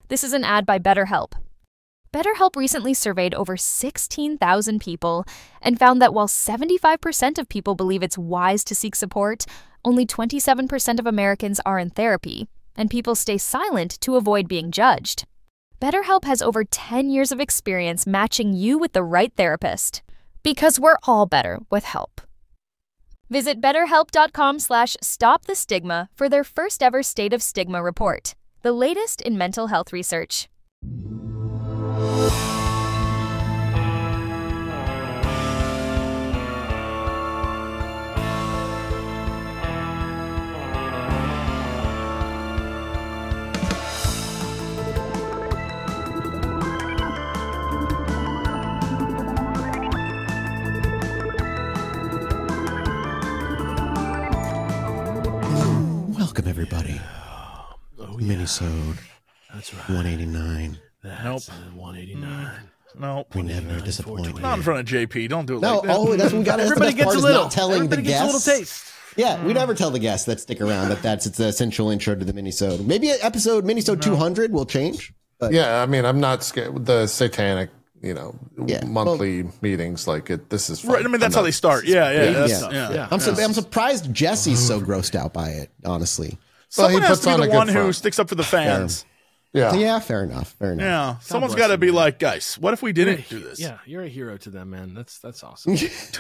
This is an ad by BetterHelp. BetterHelp recently surveyed over 16,000 people and found that while 75% of people believe it's wise to seek support, only 27% of Americans are in therapy, and people stay silent to avoid being judged. BetterHelp has over 10 years of experience matching you with the right therapist. Because we're all better with help. Visit BetterHelp.com/StopTheStigma for their first ever State of Stigma report, the latest in mental health research. Welcome, everybody. Minisode. That's right. 189. That's 189. Nope. We never disappoint. Not in front of JP. Don't do it No, like that. that's what we got. Everybody gets a little. Not telling Everybody the gets a guests. little taste. Yeah, we never tell the guests that stick around it's the essential intro to the minisode. Maybe minisode 200 will change. But Yeah, I mean, I'm not scared with the satanic, Yeah. monthly meetings like it. This is fun. Right. I mean, that's how they start. Yeah. I'm surprised Jesse's so grossed out by it, honestly. Someone he has puts to be on a the good one who front. sticks up for the fans. Yeah, fair enough. Yeah. Someone's bless got to him, be man. like, guys, what if we didn't do this? Yeah, you're a hero to them, man. That's awesome.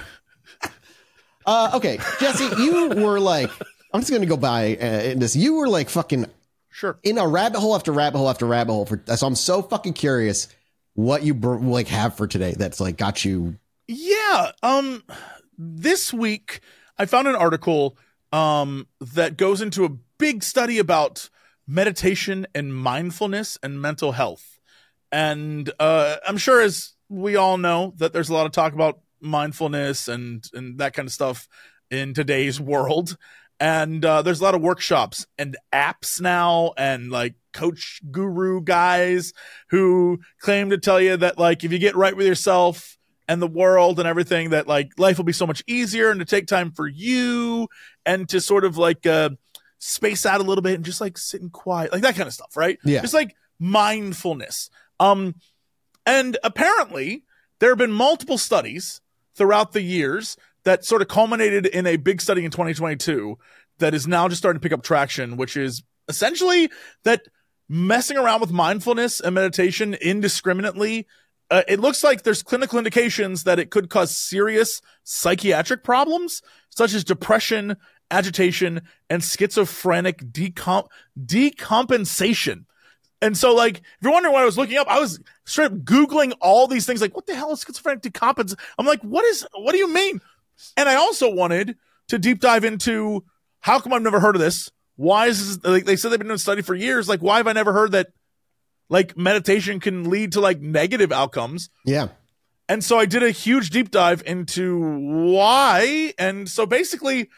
Okay, Jesse, you were like, I'm just going to go by in this. You were like fucking Sure. in a rabbit hole after rabbit hole after rabbit hole. So I'm so fucking curious what you have for today that's like got you. Yeah. This week I found an article that goes into a big study about meditation and mindfulness and mental health. And I'm sure, as we all know, that there's a lot of talk about mindfulness and that kind of stuff in today's world. And there's a lot of workshops and apps now and like coach guru guys who claim to tell you that like if you get right with yourself and the world and everything, that like life will be so much easier, and to take time for you and to sort of like space out a little bit and just like sit in quiet, like that kind of stuff, right? Yeah. Just like mindfulness. And apparently there have been multiple studies throughout the years that sort of culminated in a big study in 2022 that is now just starting to pick up traction, which is essentially that messing around with mindfulness and meditation indiscriminately, it looks like there's clinical indications that it could cause serious psychiatric problems, such as depression, agitation, and schizophrenic decompensation. And so, like, if you're wondering what I was looking up, I was straight up Googling all these things, like, what the hell is schizophrenic decompensation? I'm like, what do you mean? And I also wanted to deep dive into how come I've never heard of this? Why is this, like, they said they've been doing a study for years. Like, why have I never heard that, like, meditation can lead to, like, negative outcomes? Yeah. And so I did a huge deep dive into why. And so basically,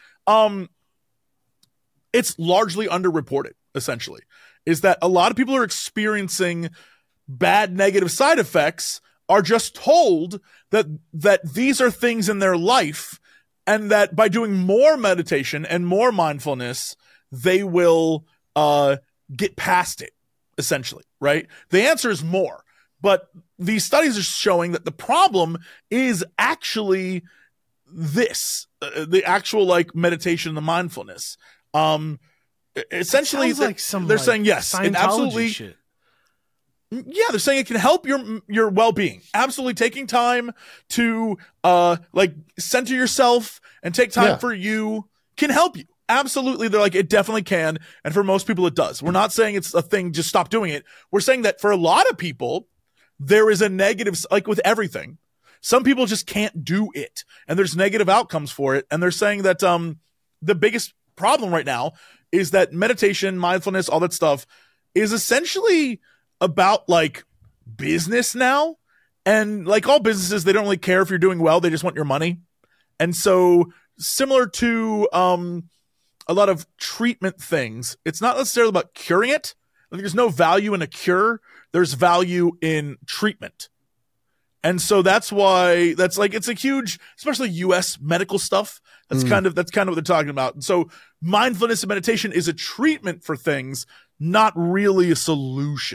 it's largely underreported, essentially, is that a lot of people who are experiencing bad negative side effects are just told that these are things in their life, and that by doing more meditation and more mindfulness, they will get past it, essentially, right? The answer is more. But these studies are showing that the problem is actually this, the actual like meditation and the mindfulness. Essentially, Sounds like some, they're like, saying yes, it Scientology absolutely. shit. Yeah, they're saying it can help your well-being. Absolutely, taking time to like center yourself and take time for you can help you. Absolutely, they're like, it definitely can, and for most people it does. We're not saying it's a thing, just stop doing it. We're saying that for a lot of people, there is a negative, like with everything. Some people just can't do it, and there's negative outcomes for it. And they're saying that the biggest problem right now is that meditation, mindfulness, all that stuff is essentially about like business now. And like all businesses, they don't really care if you're doing well. They just want your money. And so similar to a lot of treatment things, it's not necessarily about curing it. I think there's no value in a cure. There's value in treatment. And so that's why that's like, it's a huge, especially US medical stuff. That's kind of what they're talking about. And so mindfulness and meditation is a treatment for things, not really a solution.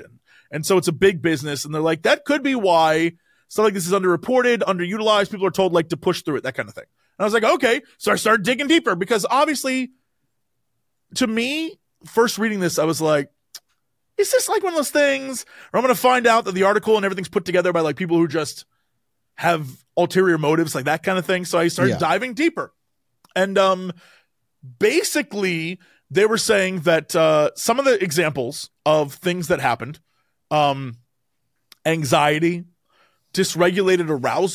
And so it's a big business. And they're like, that could be why stuff like this is underreported, underutilized. People are told like to push through it, that kind of thing. And I was like, okay. So I started digging deeper because obviously to me, first reading this, I was like, is this like one of those things where I'm going to find out that the article and everything's put together by like people who just have ulterior motives, like that kind of thing. So I started diving deeper. And basically they were saying that some of the examples of things that happened, anxiety, dysregulated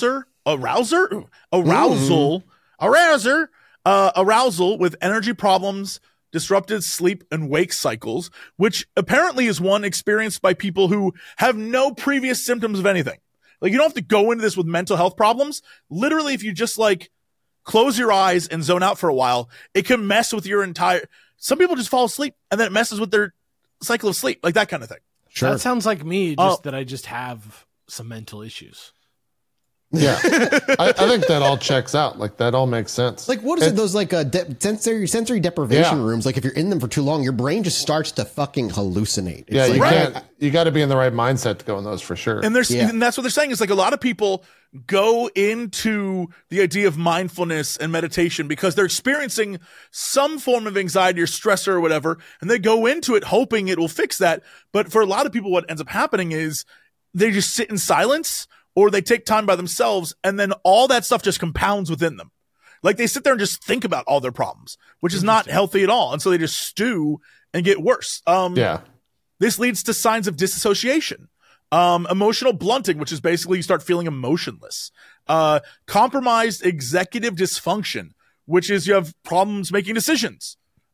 arousal with energy problems, disrupted sleep and wake cycles, which apparently is one experienced by people who have no previous symptoms of anything. Like, you don't have to go into this with mental health problems. Literally, if you just like close your eyes and zone out for a while, it can mess with your entire. Some people just fall asleep and then it messes with their cycle of sleep, like that kind of thing. Sure. That sounds like me, just that I just have some mental issues. Yeah, I think that all checks out. Like, that all makes sense. Like, what is it? Those like sensory deprivation rooms. Like, if you're in them for too long, your brain just starts to fucking hallucinate. It's you like, can't. You got to be in the right mindset to go in those for sure. And and that's what they're saying is like a lot of people go into the idea of mindfulness and meditation because they're experiencing some form of anxiety or stressor or whatever, and they go into it hoping it will fix that. But for a lot of people, what ends up happening is they just sit in silence. Or they take time by themselves, and then all that stuff just compounds within them. Like, they sit there and just think about all their problems, which is not healthy at all. And so they just stew and get worse. This leads to signs of disassociation, emotional blunting, which is basically you start feeling emotionless, compromised executive dysfunction, which is you have problems making decisions,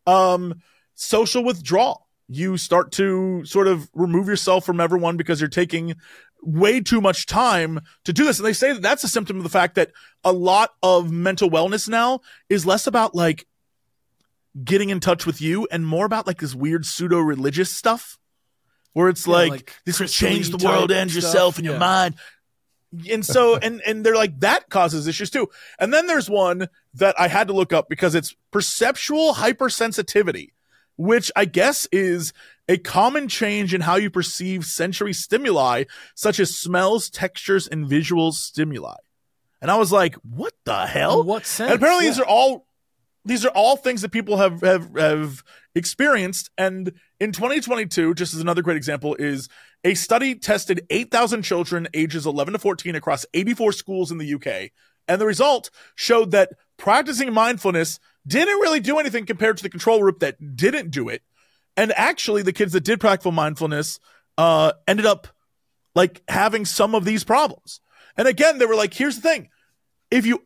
social withdrawal. You start to sort of remove yourself from everyone because you're taking way too much time to do this. And they say that that's a symptom of the fact that a lot of mental wellness now is less about like getting in touch with you and more about like this weird pseudo religious stuff where it's like this will change the world and yourself and your mind. And so, and they're like, that causes issues too. And then there's one that I had to look up because it's perceptual hypersensitivity, which I guess is a common change in how you perceive sensory stimuli, such as smells, textures, and visual stimuli. And I was like, what the hell? In what sense? And apparently these are all things that people have experienced. And in 2022, just as another great example, is a study tested 8,000 children ages 11 to 14 across 84 schools in the UK. And the result showed that practicing mindfulness didn't really do anything compared to the control group that didn't do it. And actually, the kids that did practical mindfulness ended up like having some of these problems. And again, they were like, here's the thing. If you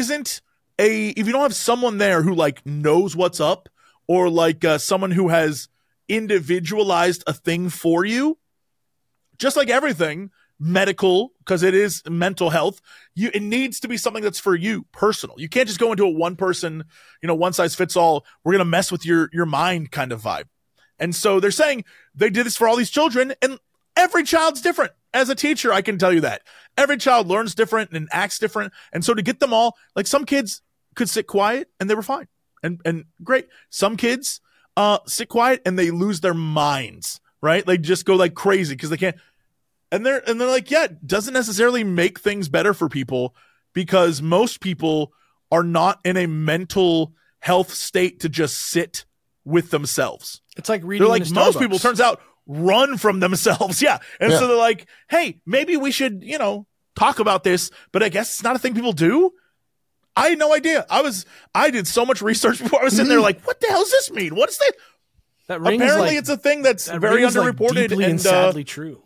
don't have someone there who like knows what's up, or like someone who has individualized a thing for you, just like everything medical, because it is mental health, it needs to be something that's for you, personal. You can't just go into a one person, one size fits all, we're going to mess with your mind kind of vibe. And so they're saying they did this for all these children, and every child's different. As a teacher, I can tell you that. Every child learns different and acts different. And so to get them all, like some kids could sit quiet and they were fine and great. Some kids sit quiet and they lose their minds, right? They just go like crazy because they can't. And they're like, yeah, it doesn't necessarily make things better for people because most people are not in a mental health state to just sit with themselves. It's like reading. They're like, most people, turns out, run from themselves. Yeah. And so they're like, hey, maybe we should, talk about this, but I guess it's not a thing people do. I had no idea. I did so much research before I was sitting there like, what the hell does this mean? What is that? Apparently it's a thing that's very underreported and sadly true.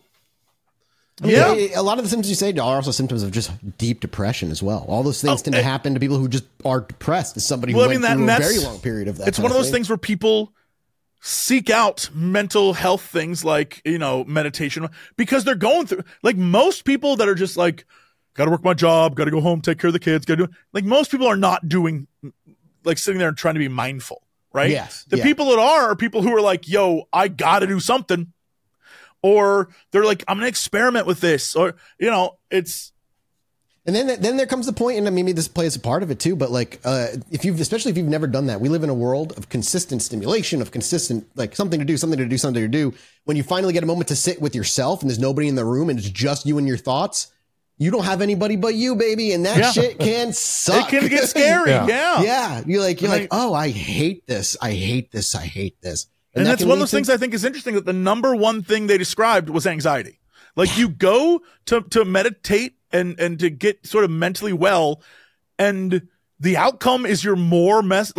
A lot of the symptoms you say are also symptoms of just deep depression as well. All those things tend to happen to people who just are depressed. As somebody who went through a very long period of that. It's one of those things where people seek out mental health things like, meditation, because they're going through, like most people that are just like, got to work my job, got to go home, take care of the kids, got to do, like most people are not doing, like sitting there and trying to be mindful, right? Yes. The people that are people who are like, yo, I got to do something. Or they're like, I'm going to experiment with this. Or, And then there comes the point, and maybe this plays a part of it too, but like, especially if you've never done that, we live in a world of consistent stimulation, of consistent, like something to do. When you finally get a moment to sit with yourself and there's nobody in the room and it's just you and your thoughts, you don't have anybody but you, baby. And that shit can suck. It can get scary. Yeah. You're like, oh, I hate this. I hate this. And that's one of those things I think is interesting, that the number one thing they described was anxiety. Like you go to meditate and to get sort of mentally well, and the outcome is you're more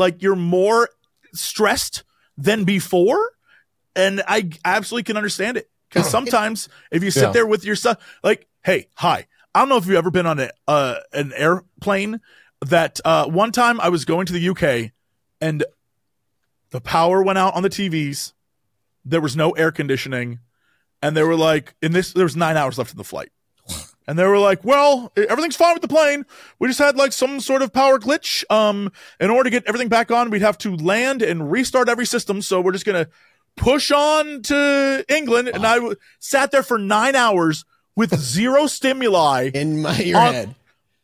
stressed than before. And I absolutely can understand it, because sometimes if you sit there with yourself, like, hey, hi, I don't know if you've ever been on an airplane that one time I was going to the UK and the power went out on the TVs. There was no air conditioning. And they were like, there was 9 hours left in the flight. And they were like, well, everything's fine with the plane. We just had like some sort of power glitch. In order to get everything back on, we'd have to land and restart every system. So we're just going to push on to England. Wow. And I sat there for 9 hours with zero stimuli in your head.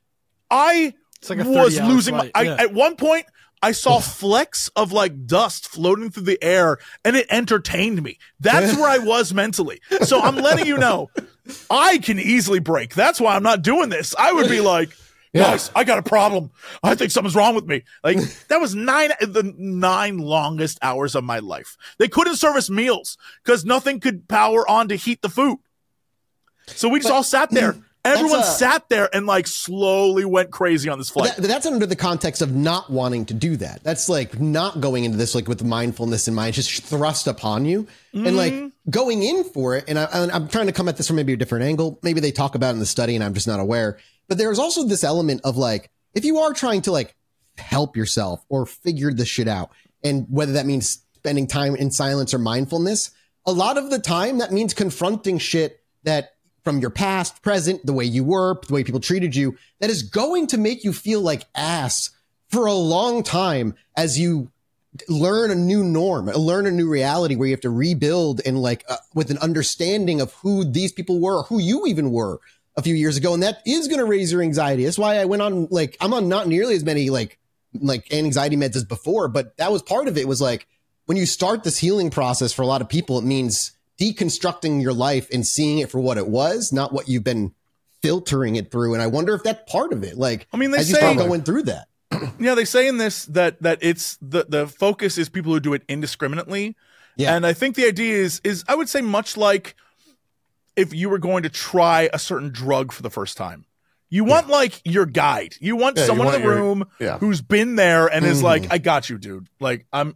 I was losing at one point, I saw flecks of like dust floating through the air, and it entertained me. That's where I was mentally. So I'm letting you know, I can easily break. That's why I'm not doing this. I would be like, guys, I got a problem. I think something's wrong with me. Like, that was the 9 longest hours of my life. They couldn't serve us meals because nothing could power on to heat the food. So we just all sat there. Everyone sat there and like slowly went crazy on this flight. That's under the context of not wanting to do that. That's like not going into this like with mindfulness in mind, just thrust upon you and like going in for it. And I'm trying to come at this from maybe a different angle. Maybe they talk about it in the study and I'm just not aware. But there's also this element of like, if you are trying to like help yourself or figure this shit out, and whether that means spending time in silence or mindfulness, a lot of the time that means confronting shit that from your past, present, the way you were, the way people treated you, that is going to make you feel like ass for a long time as you learn a new norm, learn a new reality where you have to rebuild and like with an understanding of who these people were, who you even were a few years ago. And that is going to raise your anxiety. That's why I went on, like, I'm on not nearly as many like anxiety meds as before, but that was part of it. Was like, when you start this healing process, for a lot of people, it means deconstructing your life and seeing it for what it was, not what you've been filtering it through. And I wonder if that's part of it. Like, I mean, they as you start going through that. Yeah, they say in this that it's the focus is people who do it indiscriminately. Yeah. And I think the idea is I would say much like if you were going to try a certain drug for the first time. You want like your guide. You want someone in the room who's been there and is like, I got you, dude. Like or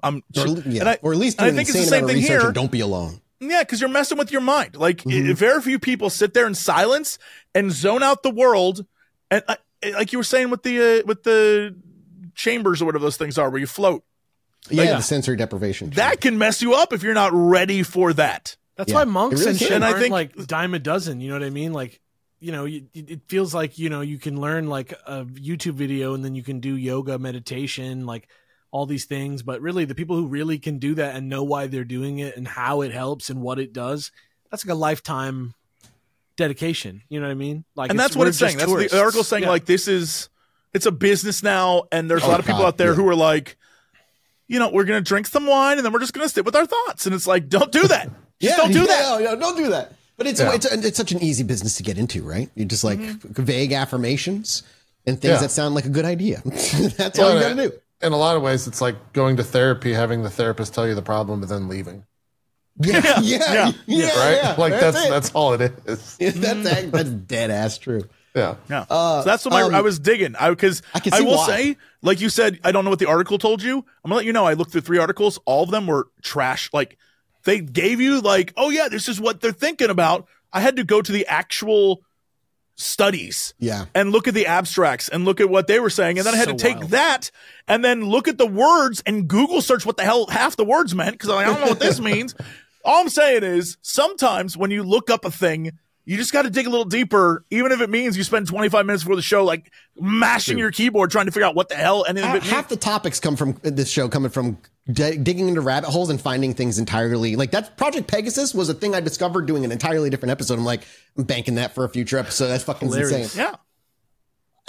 at least do an insane amount of research and don't be alone. Yeah, because you're messing with your mind. Like, very few people sit there in silence and zone out the world. And like you were saying with the chambers or whatever those things are, where you float. Yeah, the sensory deprivation. That can mess you up if you're not ready for that. That's why monks and shit aren't like dime a dozen. You know what I mean? Like, you know, it feels like, you know, you can learn like a YouTube video and then you can do yoga, meditation, like all these things, but really the people who really can do that and know why they're doing it and how it helps and what it does, that's like a lifetime dedication. You know what I mean? Like, and that's what it's saying. That's the article's saying. Like, it's a business now, and there's a lot of people out there who are like, you know, we're gonna drink some wine and then we're just gonna sit with our thoughts, and it's like, don't do that. Don't do that. No, don't do that. But it's such an easy business to get into, right? You just like vague affirmations and things that sound like a good idea. That's all you gotta do. In a lot of ways, it's like going to therapy, having the therapist tell you the problem, and then leaving. Yeah. Right? Like that's all it is. That's dead ass true. Yeah. So that's what I was digging. Because I will say, like you said, I don't know what the article told you. I'm gonna let you know. I looked through 3 articles. All of them were trash. Like, they gave you like, oh yeah, this is what they're thinking about. I had to go to the actual studies and look at the abstracts and look at what they were saying, and then I had to take that and then look at the words and Google search what the hell half the words meant, because I don't know what this means. All I'm saying is, sometimes when you look up a thing, you just got to dig a little deeper, even if it means you spend 25 minutes before the show like mashing your keyboard trying to figure out what the hell anything of it means. Half the topics come from this show coming from digging into rabbit holes and finding things entirely like that. Project Pegasus was a thing I discovered doing an entirely different episode. I'm like, I'm banking that for a future episode. That's fucking insane. Yeah.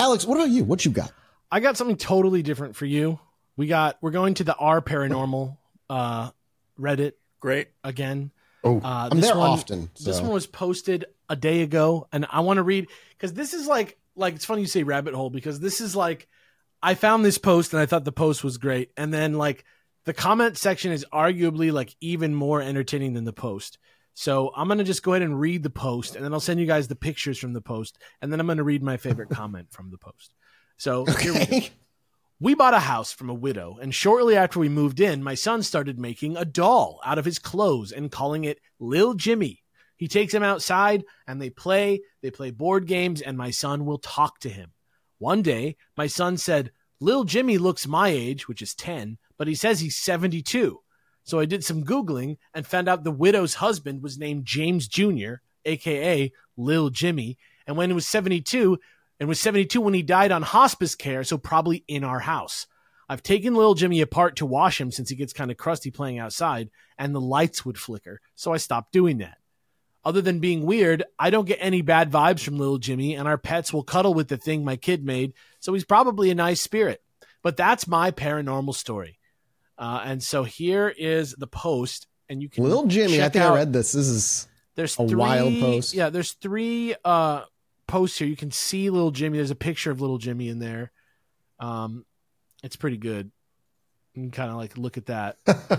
Alex, what about you? What you got? I got something totally different for you. We're going to the R Paranormal Reddit. Great. Again. Oh, I'm there often. So. This one was posted a day ago, and I want to read because this is like it's funny you say rabbit hole, because this is like I found this post and I thought the post was great, and then like the comment section is arguably like even more entertaining than the post. So I'm going to just go ahead and read the post, and then I'll send you guys the pictures from the post, and then I'm going to read my favorite comment from the post. So here we go. We bought a house from a widow, and shortly after we moved in, my son started making a doll out of his clothes and calling it Lil Jimmy. He takes him outside, and they play board games, and my son will talk to him. One day, my son said, Lil Jimmy looks my age, which is 10, but he says he's 72. So I did some Googling and found out the widow's husband was named James Jr., a.k.a. Lil Jimmy, and when he was 72 when he died on hospice care, so probably in our house. I've taken Lil Jimmy apart to wash him since he gets kind of crusty playing outside, and the lights would flicker, so I stopped doing that. Other than being weird, I don't get any bad vibes from Lil Jimmy, and our pets will cuddle with the thing my kid made, so he's probably a nice spirit. But that's my paranormal story. And so here is the post, and you can Lil Jimmy, I think out. I read this. This is wild post. Yeah, there's 3 posts here. You can see Lil Jimmy. There's a picture of Lil Jimmy in there. It's pretty good. You can kind of like look at that.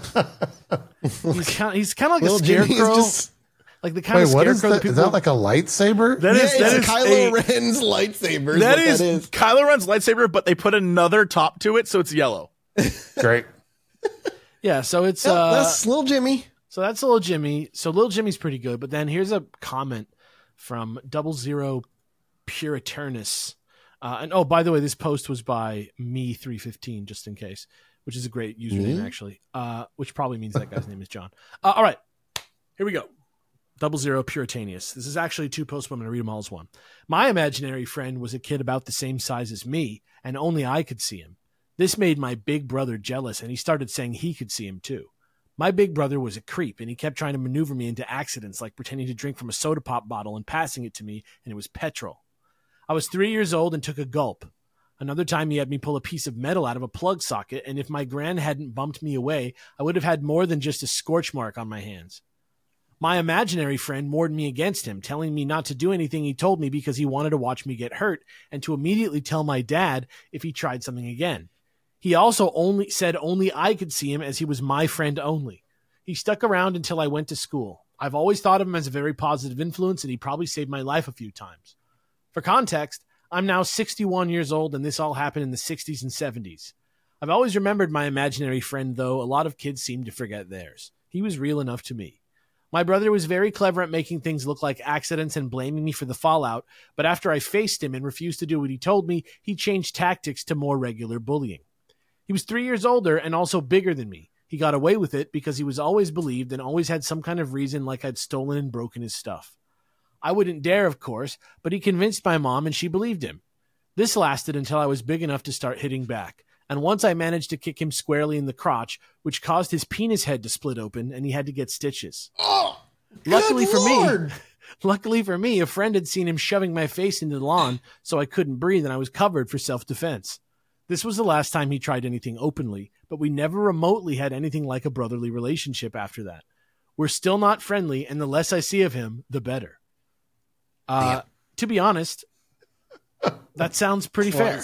he's kind of like Lil a scarecrow. Like the kind of scarecrow. Is that like a lightsaber? That is Kylo Ren's lightsaber. That is Kylo Ren's lightsaber, but they put another top to it, so it's yellow. Great. Yeah, so it's that's Lil Jimmy. So that's Lil Jimmy. So Lil Jimmy's pretty good, but then here's a comment from 00 Puriturnus. And oh, by the way, this post was by me315, just in case, which is a great username, actually, which probably means that guy's name is John. All right, here we go. 00 Puritanius. This is actually 2 posts, but I'm going to read them all as one. My imaginary friend was a kid about the same size as me, and only I could see him. This made my big brother jealous, and he started saying he could see him too. My big brother was a creep, and he kept trying to maneuver me into accidents, like pretending to drink from a soda pop bottle and passing it to me, and it was petrol. I was 3 years old and took a gulp. Another time he had me pull a piece of metal out of a plug socket, and if my gran hadn't bumped me away, I would have had more than just a scorch mark on my hands. My imaginary friend warned me against him, telling me not to do anything he told me because he wanted to watch me get hurt, and to immediately tell my dad if he tried something again. He also said only I could see him, as he was my friend only. He stuck around until I went to school. I've always thought of him as a very positive influence, and he probably saved my life a few times. For context, I'm now 61 years old, and this all happened in the 60s and 70s. I've always remembered my imaginary friend, though a lot of kids seem to forget theirs. He was real enough to me. My brother was very clever at making things look like accidents and blaming me for the fallout, but after I faced him and refused to do what he told me, he changed tactics to more regular bullying. He was 3 years older and also bigger than me. He got away with it because he was always believed and always had some kind of reason, like I'd stolen and broken his stuff. I wouldn't dare, of course, but he convinced my mom and she believed him. This lasted until I was big enough to start hitting back, and once I managed to kick him squarely in the crotch, which caused his penis head to split open and he had to get stitches. Oh, luckily for me, a friend had seen him shoving my face into the lawn, so I couldn't breathe and I was covered for self-defense. This was the last time he tried anything openly, but we never remotely had anything like a brotherly relationship after that. We're still not friendly, and the less I see of him, the better. To be honest, that sounds pretty fair.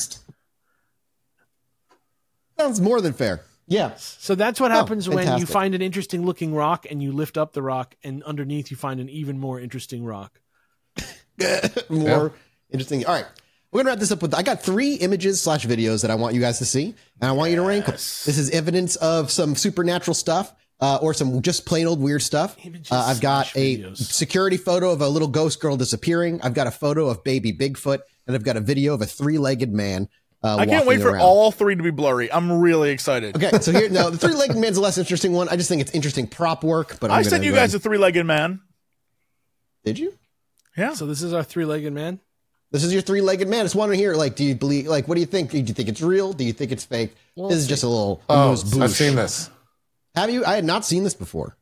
Sounds more than fair. Yeah. So that's what happens when you find an interesting looking rock and you lift up the rock, and underneath you find an even more interesting rock. Interesting. All right. We're going to wrap this up with, I got 3 images / videos that I want you guys to see, and I want you to rank them. This is evidence of some supernatural stuff, or some just plain old weird stuff. I've got a security photo of a little ghost girl disappearing. I've got a photo of baby Bigfoot, and I've got a video of a 3-legged man. I can't wait for all 3 to be blurry. I'm really excited. Okay, so here, no, the 3-legged man's a less interesting one. I just think it's interesting prop work. But I sent you guys a 3-legged man. Did you? Yeah. So this is our 3-legged man. This is your 3-legged man. I just want to hear, like, do you believe, like, what do you think? Do you think it's real? Do you think it's fake? This is just a little boosh. I've seen this. Have you? I had not seen this before.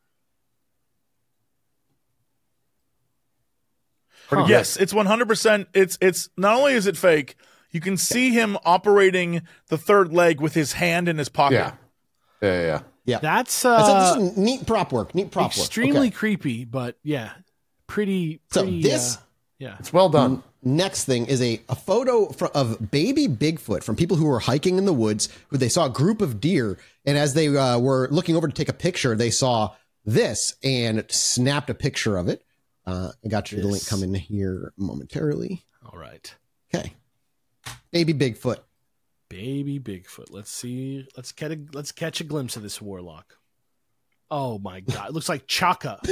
Yes, it's 100%. It's not only is it fake, You can see him operating the third leg with his hand in his pocket. Yeah. That's that's neat prop work. Extremely creepy, but yeah, pretty. So this, it's well done. Next thing is a photo of baby Bigfoot from people who were hiking in the woods, who they saw a group of deer, and as they were looking over to take a picture, they saw this and snapped a picture of it. I got you the link coming here momentarily. All right. Okay. Baby Bigfoot. Baby Bigfoot. Let's see. Let's catch a glimpse of this warlock. Oh my god! It looks like Chaka.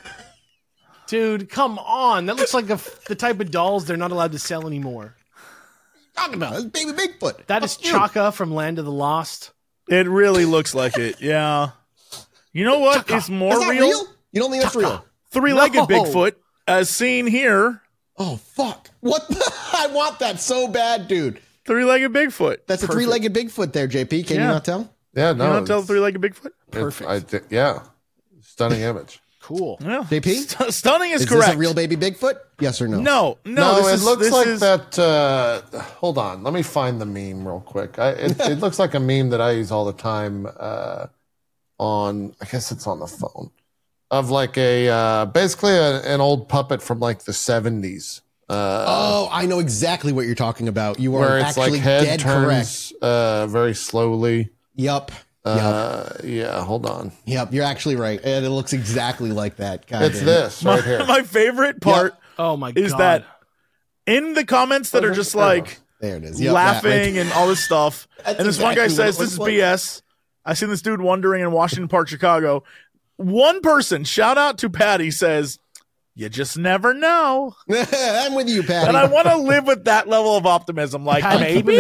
Dude, come on! That looks like the type of dolls they're not allowed to sell anymore. Talking about it's Baby Bigfoot. That is Chaka from Land of the Lost. It really looks like it. Yeah. You know what is more real? You don't think that's real? Three-legged Bigfoot, as seen here. Oh fuck! What? I want that so bad, dude. Three-legged Bigfoot. That's a three-legged Bigfoot there, JP. Can you not tell? Yeah, no. Can you not tell three-legged Bigfoot? Perfect. Yeah. Stunning image. Cool. Yeah. JP? Stunning is correct. Is this a real baby Bigfoot? Yes or no? No. It looks like that. Hold on. Let me find the meme real quick. It looks like a meme that I use all the time on, I guess it's on the phone, of like basically an old puppet from like the 70s. I know exactly what you're talking about. You where are it's actually like head dead turns, correct. Very slowly. Yep. Yeah, hold on. Yep, you're actually right. And it looks exactly like that. God it's damn. this right here. My favorite part oh my God. is that in the comments that are just like there it is. Laughing and all this stuff. That's And this one guy exactly says, what it this is looks BS. I seen this dude wandering in Washington Park, Chicago. One person, shout out to Patty, says, you just never know. I'm with you, Patty. And I want to live with that level of optimism. Like, maybe.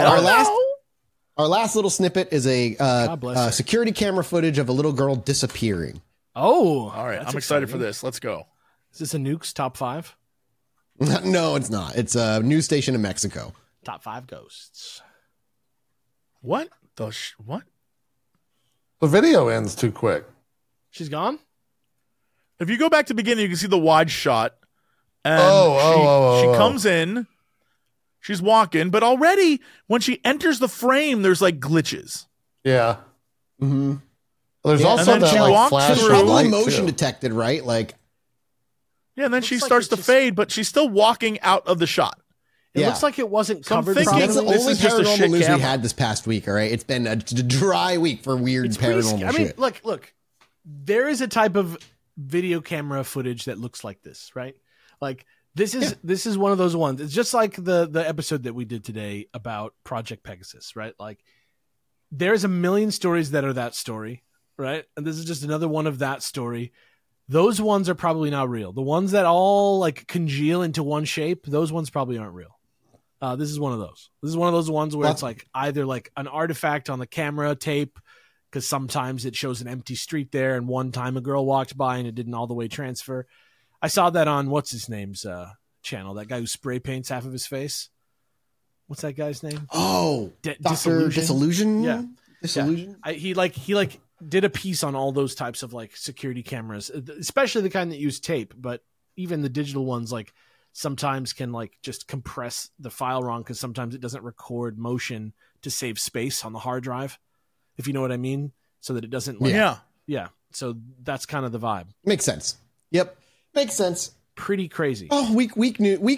Our last little snippet is a security camera footage of a little girl disappearing. Oh, all right. I'm excited for this. Let's go. Is this a Nuke's top 5? No, it's not. It's a news station in Mexico. Top 5 ghosts. What? What? The video ends too quick. She's gone? If you go back to the beginning, you can see the wide shot. And she comes in. She's walking. But already, when she enters the frame, there's like glitches. Yeah. Mm-hmm. There's also that like flash probably motion detected, right? Like, yeah, and then she starts to fade, but she's still walking out of the shot. It looks like it wasn't covered properly. That's the only paranormal news we had this past week, all right? It's been a dry week for weird paranormal shit. I mean, look, there is a type of video camera footage that looks like this, right? Like, this is one of those ones. It's just like the episode that we did today about Project Pegasus, right? Like, there's a million stories that are that story, right? And this is just another one of that story. Those ones are probably not real. The ones that all like congeal into one shape, those ones probably aren't real. This is one of those. This is one of those ones where it's like either like an artifact on the camera tape, because sometimes it shows an empty street there, and one time a girl walked by and it didn't all the way transfer. I saw that on what's his name's channel, that guy who spray paints half of his face. What's that guy's name? Oh, Disillusion. Yeah, Disillusion. Yeah. He did a piece on all those types of like security cameras, especially the kind that use tape, but even the digital ones like sometimes can like just compress the file wrong because sometimes it doesn't record motion to save space on the hard drive, if you know what I mean, so that it doesn't like, yeah. So that's kind of the vibe. Makes sense. Yep. Makes sense. Pretty crazy. Oh, week for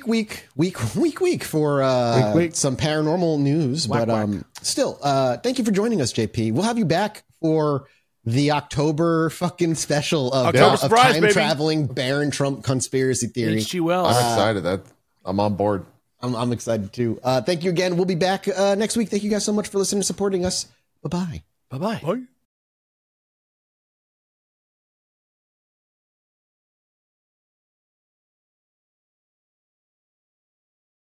some paranormal news. Still, thank you for joining us, JP. We'll have you back for the October fucking special of time traveling Barron Trump conspiracy theory. H.G. Wells. I'm excited. I'm on board. I'm excited too. Thank you again. We'll be back next week. Thank you guys so much for listening and supporting us. Bye-bye. Bye-bye. Bye.